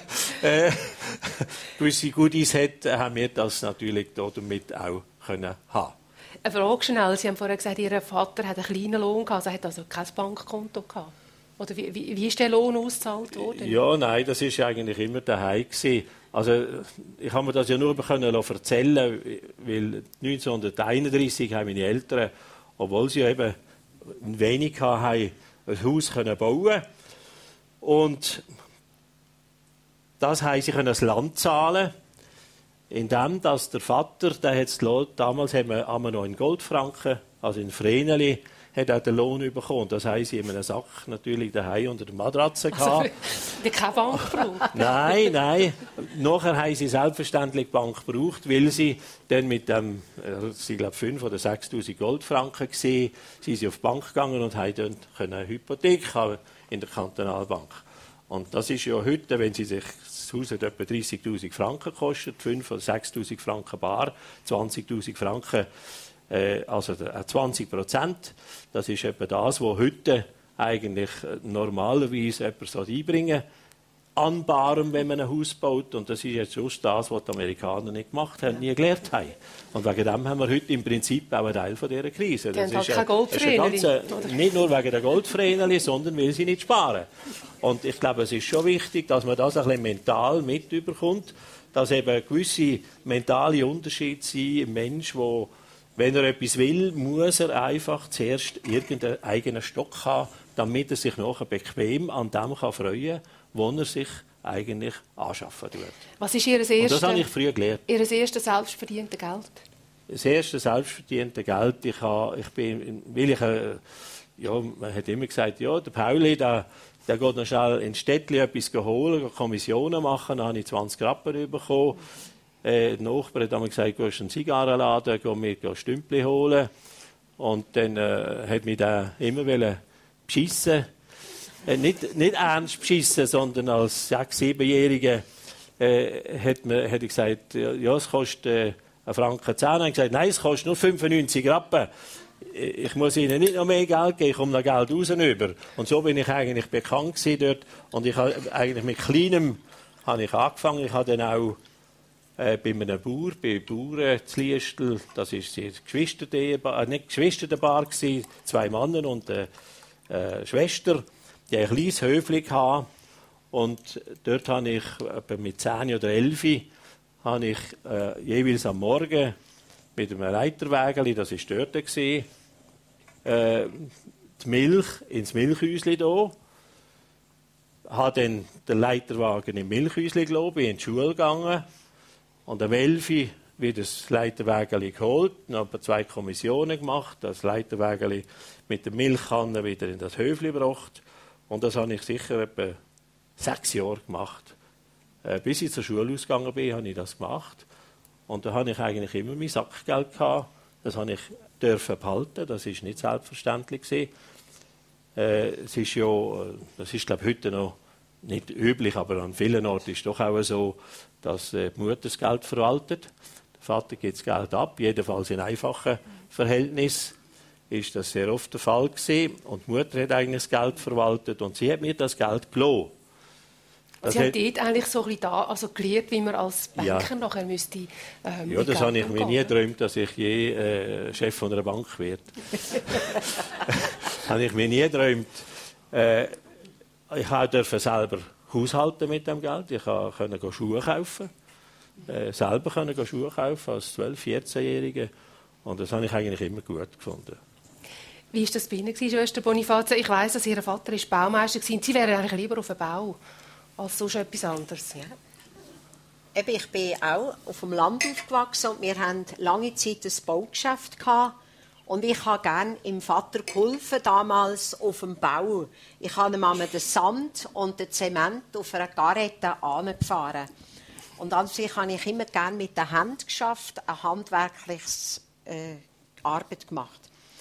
gewisse Goodies hat, haben wir das natürlich damit auch können haben. Eine Frage schnell. Sie haben vorhin gesagt, Ihr Vater hat einen kleinen Lohn gehabt, also hat also kein Bankkonto gehabt. Oder wie ist der Lohn ausgezahlt worden? Ja, nein, das war eigentlich immer daheim gewesen. Also ich habe mir das ja nur erzählen, weil 1931 haben meine Eltern, obwohl sie ja eben wenig hatten, ein Haus bauen können. Und das heisst, sie können das Land zahlen. Indem dass der Vater, damals haben wir noch in Goldfranken, also in Vreneli, hat er den Lohn bekommen. Das heisst, sie haben einen Sack natürlich daheim unter der Matratze gehabt. Also, keine Bank gebraucht? Nein. Nachher haben sie selbstverständlich die Bank gebraucht, weil sie dann mit dem, ich glaube 5.000 oder 6.000 Goldfranken gesehen, sind sie auf die Bank gegangen und haben dann eine Hypothek haben in der Kantonalbank. Und das ist ja heute, wenn sie sich das Haus hat etwa 30.000 Franken kostet, 5.000 oder 6.000 Franken bar, 20.000 Franken, also 20%. Das ist etwa das, was heute eigentlich normalerweise jemand einbringen soll. An Barem, wenn man ein Haus baut. Und das ist jetzt just das, was die Amerikaner nicht gemacht haben, nie gelernt haben. Und wegen dem haben wir heute im Prinzip auch einen Teil von dieser Krise. Das ist halt kein Goldvreneli. Nicht nur wegen der Goldvreneli, sondern weil sie nicht sparen. Und ich glaube, es ist schon wichtig, dass man das ein bisschen mental mitbekommt, dass eben gewisse mentale Unterschiede sind im Mensch, wo, wenn er etwas will, muss er einfach zuerst irgendeinen eigenen Stock haben, damit er sich nachher bequem an dem freuen kann, wo er sich eigentlich anschaffen tut. Was ist Ihr erstes? Das habe ich früh gelernt. Ihr erstes selbstverdientes Geld? Das erste selbstverdiente Geld, man hat immer gesagt, ja, der Pauli, der geht noch schnell ins Städtchen etwas holen, Kommissionen machen, dann habe ich 20 Rappen bekommen. Der Nachbar hat mir gesagt, gehst du einen Zigarrenladen, geh mir Stümpli holen. Und dann hat mich der immer beschissen. Nicht ernst beschissen, sondern als 6-, 7-Jähriger hat er gesagt, ja, es kostet 1,10 Franken. Ich habe gesagt, nein, es kostet nur 95 Rappen. Ich muss Ihnen nicht noch mehr Geld geben, ich komme noch Geld raus über. Und so bin ich eigentlich bekannt gewesen dort. Und ich habe eigentlich mit Kleinem angefangen. Ich habe dann auch bei einem Bauer, bei Bauern zu Liestl, das war die Geschwisterpaar, 2 Männer und eine Schwester. Die hatten ein kleines Höfli und dort habe ich mit 10 oder 11 habe ich jeweils am Morgen mit einem Leiterwägeli, das war dort, die Milch ins Milchhäuschen da, habe dann den Leiterwagen im Milchhäuschen gelassen, bin in die Schule gegangen und am 11 wieder das Leiterwägeli geholt, dann habe 2 Kommissionen gemacht, das Leiterwägeli mit der Milchkanne wieder in das Höfli gebracht. Und das habe ich sicher etwa 6 Jahre gemacht. Bis ich zur Schule ausgegangen bin, habe ich das gemacht. Und da hatte ich eigentlich immer mein Sackgeld gehabt. Das habe ich behalten. Das war nicht selbstverständlich. Es ist ja, das ist, glaube ich, heute noch nicht üblich, aber an vielen Orten ist es doch auch so, dass die Mutter das Geld verwaltet. Der Vater gibt das Geld ab, jedenfalls in einfachen Verhältnissen ist das sehr oft der Fall gewesen. Und die Mutter hat eigentlich das Geld verwaltet und sie hat mir das Geld gelassen. Sie haben dort eigentlich so ein bisschen gelernt, wie man als Banker nachher müsste ja, das habe ich mir nie geträumt, dass ich je Chef von einer Bank werde. Das habe ich mir nie geträumt. Ich durfte selber haushalten mit dem Geld. Ich konnte Schuhe kaufen. Selber Schuhe kaufen als 12-, 14-Jähriger. Und das habe ich eigentlich immer gut gefunden. Wie war das bei Ihnen, Schwester Bonifazia? Ich weiss, dass Ihr Vater Baumeister war. Sie wären eigentlich lieber auf dem Bau als sonst etwas anderes. Ja. Ich bin auch auf dem Land aufgewachsen und wir hatten lange Zeit ein Baugeschäft gehabt. Und ich habe gerne im Vater geholfen, damals auf dem Bau. Ich habe ihm den Sand und den Zement auf einer Garette angefahren. Und an sich habe ich immer gerne mit den Händen geschafft, eine handwerkliche Arbeit gemacht.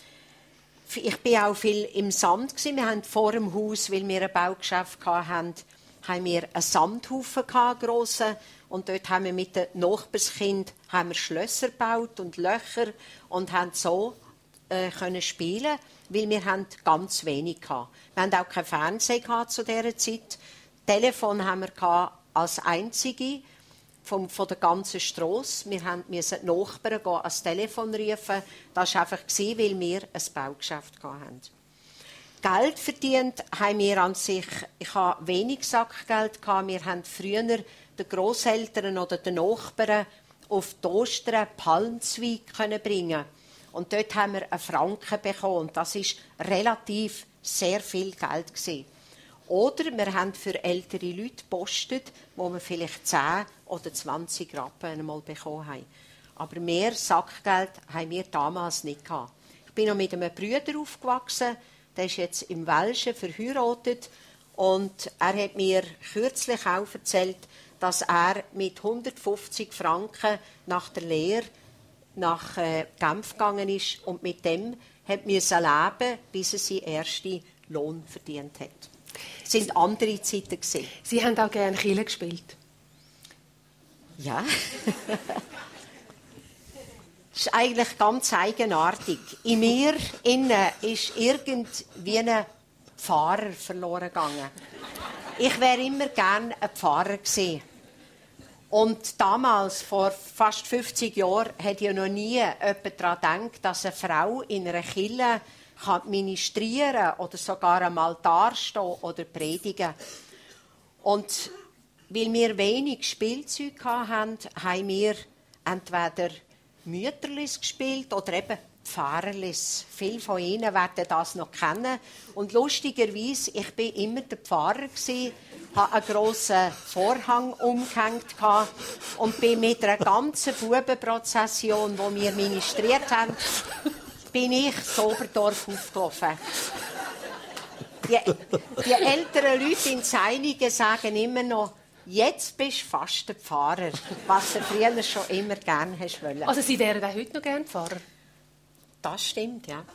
Ich war auch viel im Sand. Wir hatten vor dem Haus, weil wir ein Baugeschäft hatten, haben wir einen Sandhaufen grossen. Und dort haben wir mit den Nachbarskindern Schlösser gebaut und Löcher und haben so können spielen, weil wir ganz wenig hatten. Wir hatten auch kein Fernsehen zu dieser Zeit. Telefon haben wir als einzige von der ganzen Strasse. Wir mussten die Nachbarn ans Telefon rufen. Das war einfach, weil wir ein Baugeschäft hatten. Geld verdient haben wir an sich. Ich hatte wenig Sackgeld. Wir haben früher den Grosseltern oder den Nachbarn auf die Ostern Palmzweig bringen. Und dort haben wir einen Franken bekommen. Und das war relativ sehr viel Geld gewesen. Oder wir haben für ältere Leute gepostet, wo wir vielleicht 10 oder 20 Rappen einmal bekommen haben. Aber mehr Sackgeld haben wir damals nicht gehabt. Ich bin noch mit einem Bruder aufgewachsen. Der ist jetzt im Welschen verheiratet. Und er hat mir kürzlich auch erzählt, dass er mit 150 Franken nach der Lehre nach Genf gegangen ist und mit dem musste leben, bis er seinen ersten Lohn verdient hat. Das waren andere Zeiten gewesen. Sie haben auch gerne Kille gespielt? Ja. Das ist eigentlich ganz eigenartig. In mir innen ist irgendwie ein Pfarrer verloren gegangen. Ich wäre immer gerne ein Pfarrer gewesen. Und damals, vor fast 50 Jahren, hat ja noch nie jemand daran gedacht, dass eine Frau in einer Kirche ministrieren oder sogar am Altar stehen oder predigen. Und weil wir wenig Spielzeug hatten, haben wir entweder Mütterlis gespielt oder eben Pfarrerlis. Viele von Ihnen werden das noch kennen. Und lustigerweise, ich war immer der Pfarrer, hatte einen grossen Vorhang umgehängt und bin mit einer ganzen Bubenprozession, die wir ministriert haben, bin ich zu Oberdorf aufgelaufen. Die älteren Leute in Zeinigen sagen immer noch, jetzt bist du fast der Pfarrer, was du früher schon immer gerne hast wollen. Also Sie wären auch heute noch gerne Pfarrer? Das stimmt, ja.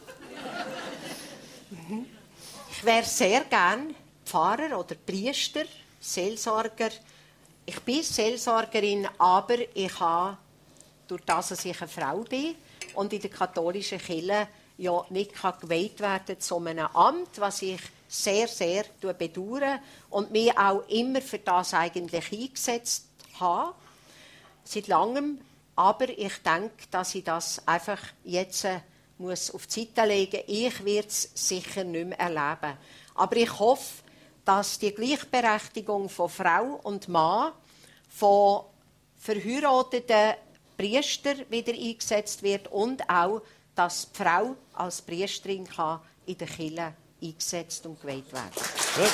Ich wäre sehr gerne Pfarrer oder Priester, Seelsorger. Ich bin Seelsorgerin, aber ich habe, durch das, dass ich eine Frau bin und in der katholischen Kirche ja nicht geweiht werden zu einem Amt, was ich sehr, sehr bedauere und mich auch immer für das eigentlich eingesetzt habe, seit langem. Aber ich denke, dass ich das einfach jetzt muss auf die Seite legen. Ich werde es sicher nicht mehr erleben. Aber ich hoffe, dass die Gleichberechtigung von Frau und Mann, von verheirateten Priestern wieder eingesetzt wird und auch, dass die Frau als Priesterin kann in der Kirche eingesetzt und geweiht werden kann.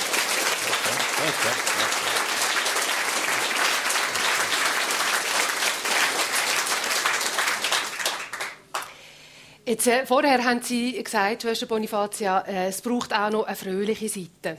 Jetzt, vorher haben Sie gesagt, Schwester Bonifazia, es braucht auch noch eine fröhliche Seite.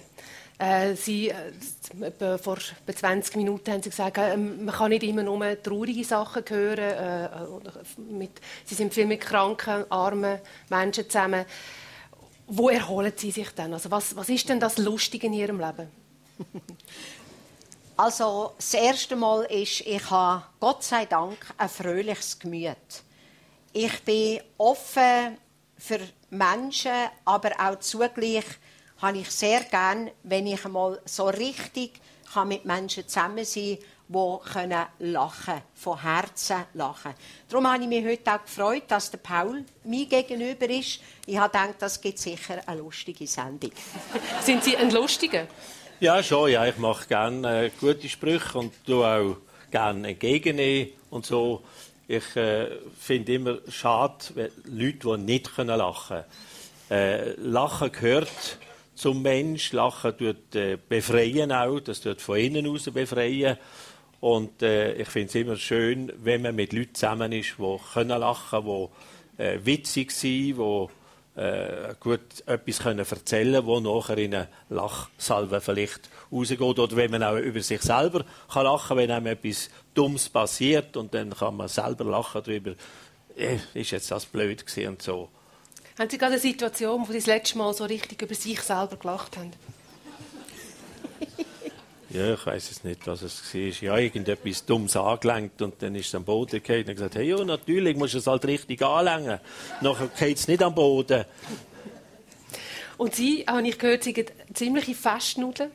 Vor etwa 20 Minuten haben Sie gesagt, man kann nicht immer nur traurige Sachen hören. Sie sind viel mit kranken, armen Menschen zusammen. Wo erholen Sie sich denn? Also was ist denn das Lustige in Ihrem Leben? Also das erste Mal ist, ich habe Gott sei Dank ein fröhliches Gemüt. Ich bin offen für Menschen, aber auch zugleich habe ich sehr gern, wenn ich einmal so richtig mit Menschen zusammen sein kann, die lachen, von Herzen lachen. Darum habe ich mich heute auch gefreut, dass der Paul mir gegenüber ist. Ich habe gedacht, das gibt sicher eine lustige Sendung. Sind Sie ein Lustiger? Ja, schon. Ja. Ich mache gerne gute Sprüche und tue auch gerne entgegennehmen und so. Ich finde immer schade, wenn Leute, die nicht lachen können. Lachen gehört zum Mensch. Lachen tut befreien auch. Das tut von innen aus befreien. Und ich finde es immer schön, wenn man mit Leuten zusammen ist, die lachen können, die witzig sind, die gut etwas erzählen können, das nachher in eine Lachsalve vielleicht rausgeht. Oder wenn man auch über sich selber lachen kann, wenn einem etwas Dummes passiert und dann kann man selber lachen darüber, ist jetzt das blöd gewesen und so. Haben Sie gerade eine Situation, wo Sie das letzte Mal so richtig über sich selber gelacht haben? Ja, ich weiss es nicht, was es war. Ja, irgendetwas Dummes angelenkt und dann ist es am Boden gefallen und gesagt, hey, ja, natürlich musst du es halt richtig anlängen. Nachher geht es nicht am Boden. Und Sie, habe ich gehört, sind ziemliche Festnudeln.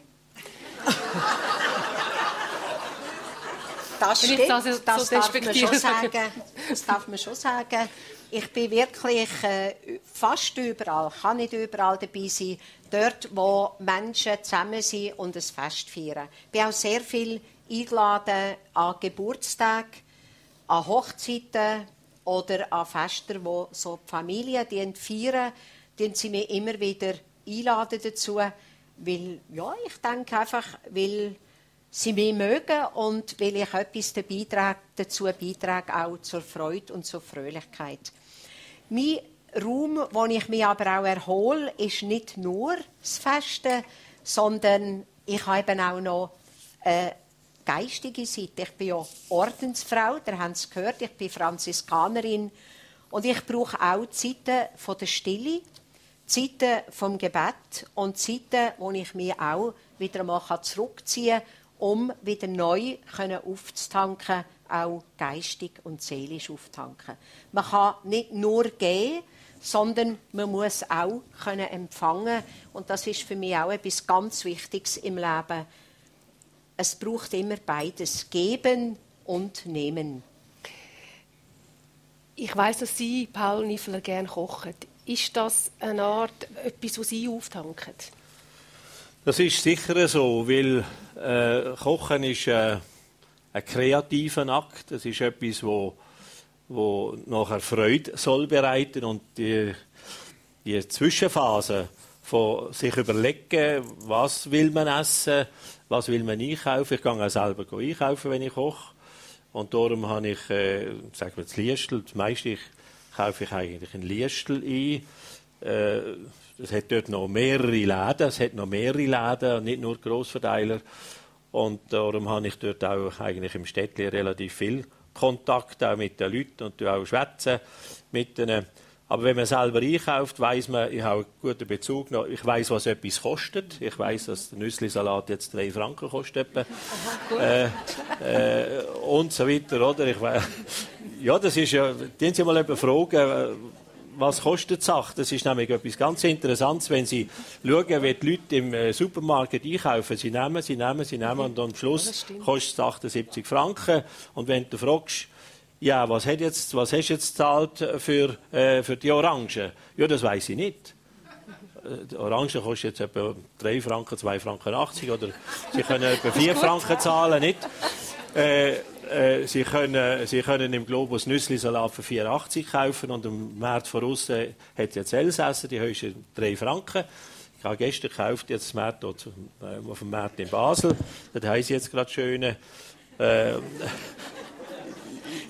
Das stimmt, das darf man schon sagen. Das darf man schon sagen. Ich bin wirklich fast überall, kann nicht überall dabei sein, dort, wo Menschen zusammen sind und ein Fest feiern. Ich bin auch sehr viel eingeladen an Geburtstagen, an Hochzeiten oder an Festen, wo so die Familien feiern, die sie mich immer wieder einladen dazu, weil, ja, ich denke einfach, weil sie mich mögen und weil ich etwas dazu beitrage, auch zur Freude und zur Fröhlichkeit. Mein Raum, wo ich mich aber auch erhole, ist nicht nur das Festen, sondern ich habe eben auch noch eine geistige Seite. Ich bin ja Ordensfrau, ihr habt es gehört, ich bin Franziskanerin und ich brauche auch Zeiten von der Stille, Zeiten vom Gebet und Zeiten, wo ich mich auch wieder einmal zurückziehen kann, um wieder neu aufzutanken, auch geistig und seelisch auftanken. Man kann nicht nur geben, sondern man muss auch empfangen. Und das ist für mich auch etwas ganz Wichtiges im Leben. Es braucht immer beides, geben und nehmen. Ich weiss, dass Sie, Paul Niffeler, gerne kochen. Ist das eine Art, etwas, was Sie auftanken? Das ist sicher so, weil Kochen ist ein kreativer Akt. Das ist etwas, wo nachher Freude soll bereiten und die Zwischenphase von sich überlegen, was will man essen, was will man einkaufen. Ich gehe auch selber einkaufen, wenn ich koche. Und darum habe ich, sagen wir das Liestel, meistens kaufe ich eigentlich ein Liestel ein. Es hat dort noch mehrere Läden, und nicht nur Grossverteiler. Und darum habe ich dort auch eigentlich im Städtchen relativ viel Kontakt auch mit den Leuten und auch schwätzen mit ihnen. Aber wenn man selber einkauft, weiss man, ich habe einen guten Bezug noch. Ich weiss, was etwas kostet. Ich weiss, dass der Nüsslisalat jetzt 3 Franken kostet. Und so weiter, oder? Ja, das ist ja. Die Sie mal jemanden fragen, was kostet die Sache? Das ist nämlich etwas ganz Interessantes, wenn Sie schauen, wie die Leute im Supermarkt einkaufen. Sie nehmen und am Schluss kostet es 78 Franken. Und wenn du fragst, ja, was hast du jetzt gezahlt für die Orangen? Ja, das weiss ich nicht. Die Orange kostet jetzt etwa 3 Franken, 2,80 Franken. Oder Sie können etwa 4 Franken zahlen, nicht? Sie können im Globus Nüsslisalat für 4,80 kaufen und im Markt von außen hat jetzt Elsässer, die höchste 3 Franken. Ich habe gestern gekauft, jetzt das Markt auf dem Markt in Basel. Das heisst jetzt gerade schön.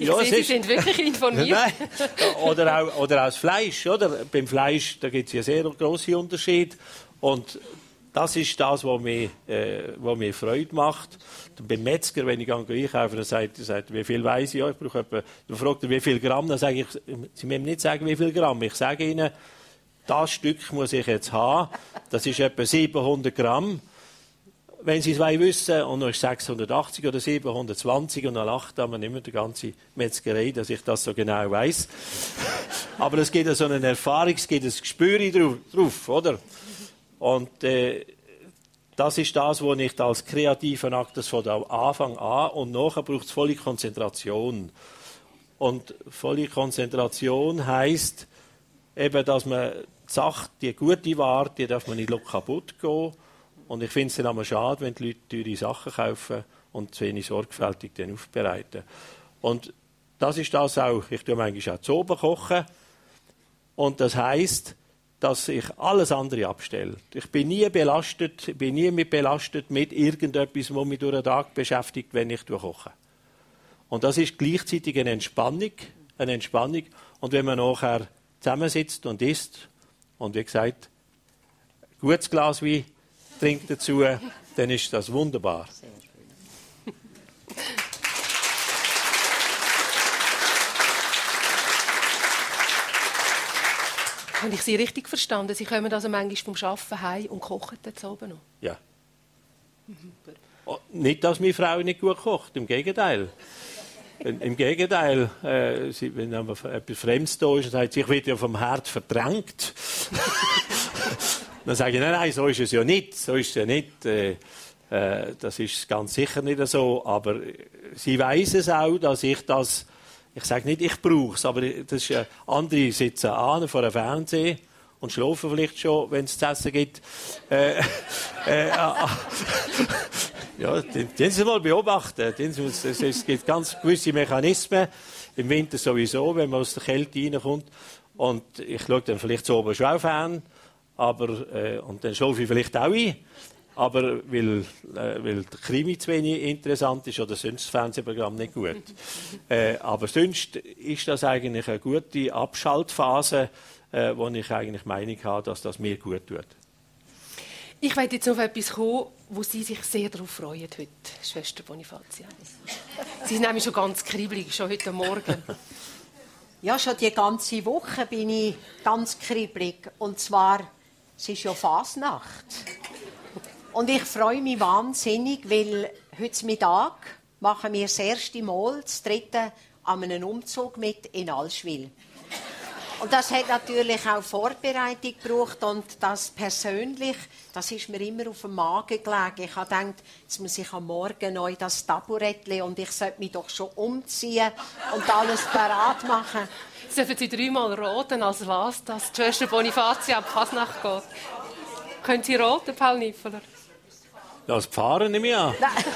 Ja, Sie sind wirklich informiert. Nein. Oder auch das Fleisch. Oder? Beim Fleisch gibt es ja sehr grosse Unterschiede. Und das ist das, was mir Freude macht. Beim Metzger, wenn ich einkaufe, dann sagt er, wie viel weiss ich? Ja, ich brauche etwa, dann fragt er, wie viel Gramm. Dann sage ich, Sie müssen nicht sagen, wie viel Gramm. Ich sage Ihnen, das Stück muss ich jetzt haben. Das ist etwa 700 Gramm. Wenn Sie es wissen wollen, und noch ist 680 oder 720 und dann lacht man nicht mehr die ganze Metzgerei, dass ich das so genau weiss. Aber es gibt so eine Erfahrung, es gibt ein Gespür drauf, oder? Und das ist das, was ich als kreativen Akt von Anfang an und nachher braucht es volle Konzentration. Und volle Konzentration heisst eben, dass man die Sache, die gute Ware, die darf man nicht kaputt gehen. Und ich finde es dann immer schade, wenn die Leute teure Sachen kaufen und zu wenig sorgfältig dann aufbereiten. Und das ist das auch, ich tue manchmal auch zu oben kochen. Und das heisst, dass ich alles andere abstelle. Ich bin nie belastet mit irgendetwas, was mich durch den Tag beschäftigt, wenn ich koche. Und das ist gleichzeitig eine Entspannung. Und wenn man nachher zusammensitzt und isst und wie gesagt, ein gutes Glas Wein trinkt dazu, dann ist das wunderbar. Habe ich Sie richtig verstanden? Sie kommen also manchmal vom Arbeiten heim und kochen dann oben noch? Ja. Nicht, dass meine Frau nicht gut kocht, im Gegenteil. Im Gegenteil, wenn etwas Fremdes da ist und sagt, ich werde ja vom Herd verdrängt. Dann sage ich, nein, so ist es ja nicht. So ist es ja nicht. Das ist ganz sicher nicht so. Aber sie weiss es auch, dass ich das, ich sage nicht, ich brauche es, aber das ist, andere sitzen an vor dem Fernsehen und schlafen vielleicht schon, wenn es zu essen gibt. Ja, den Sie mal beobachten. Es gibt ganz gewisse Mechanismen, im Winter sowieso, wenn man aus der Kälte reinkommt. Und ich schaue dann vielleicht so oben schon auch fern, und dann schlafe ich vielleicht auch ein. Aber weil der Krimi zu wenig interessant ist oder sonst das Fernsehprogramm nicht gut. Aber sonst ist das eigentlich eine gute Abschaltphase, wo ich eigentlich Meinung habe, dass das mir gut tut. Ich möchte jetzt auf etwas kommen, wo Sie sich sehr darauf freuen heute, Schwester Bonifazia. Sie sind nämlich schon ganz kribbelig, schon heute Morgen. Ja, schon die ganze Woche bin ich ganz kribbelig. Und zwar, es ist ja Fasnacht. Und ich freue mich wahnsinnig, weil heute Mittag machen wir das erste Mal, das dritte, an einem Umzug mit in Allschwil. Und das hat natürlich auch Vorbereitung gebraucht und das persönlich, das ist mir immer auf dem Magen gelegen. Ich habe gedacht, jetzt muss ich am Morgen neu das Taburettchen und ich sollte mich doch schon umziehen und alles parat machen. Dürfen Sie 3-mal raten, als was das die Schwester Bonifazia ab Fasnacht geht? Können Sie raten, Paul Niffeler? Das Pfarren nehme ich an.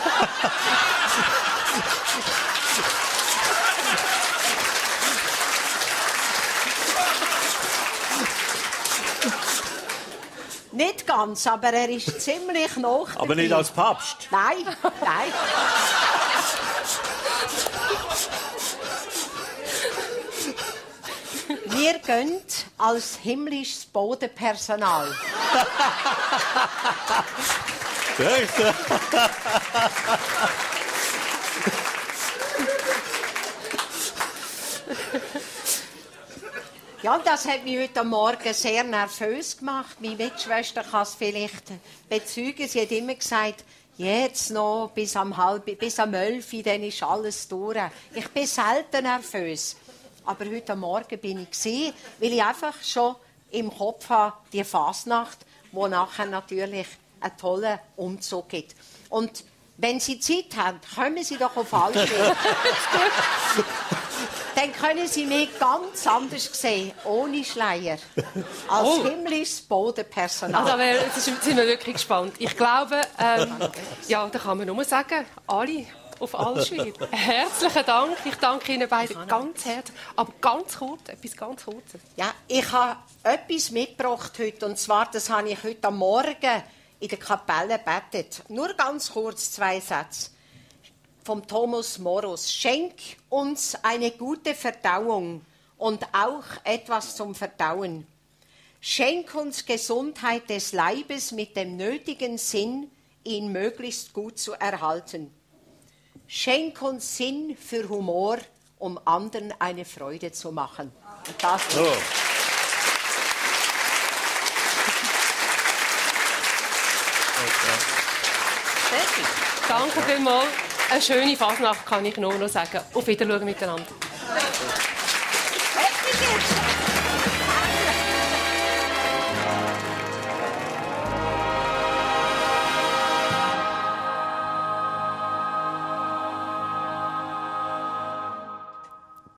Nicht ganz, aber er ist ziemlich nah. Aber nicht als Papst? Nein, nein. Wir gehen als himmlisches Bodenpersonal. Ja, das hat mich heute Morgen sehr nervös gemacht. Meine Mitschwester kann es vielleicht bezeugen. Sie hat immer gesagt, jetzt noch bis am 11 Uhr, dann ist alles durch. Ich bin selten nervös. Aber heute Morgen bin ich gewesen, weil ich einfach schon im Kopf habe, die Fasnacht, wo nachher natürlich einen tollen Umzug gibt. Und wenn Sie Zeit haben, kommen Sie doch auf Allschwil. Dann können Sie mich ganz anders sehen, ohne Schleier, als himmlisches Bodenpersonal. Also, jetzt sind wir wirklich gespannt. Ich glaube, ja, da kann man nur sagen, alle auf Allschwil. Herzlichen Dank. Ich danke Ihnen beiden ganz herzlich. Aber ganz kurz, etwas ganz Kurzes. Ja, ich habe etwas mitgebracht heute. Und zwar, das habe ich heute Morgen in der Kapelle gebetet. Nur ganz kurz 2 Sätze. vom Thomas Morus. Schenk uns eine gute Verdauung und auch etwas zum Verdauen. Schenk uns Gesundheit des Leibes mit dem nötigen Sinn, ihn möglichst gut zu erhalten. Schenk uns Sinn für Humor, um anderen eine Freude zu machen. Und das Danke vielmals. Eine schöne Fasnacht kann ich nur noch sagen. Auf Wiedersehen miteinander.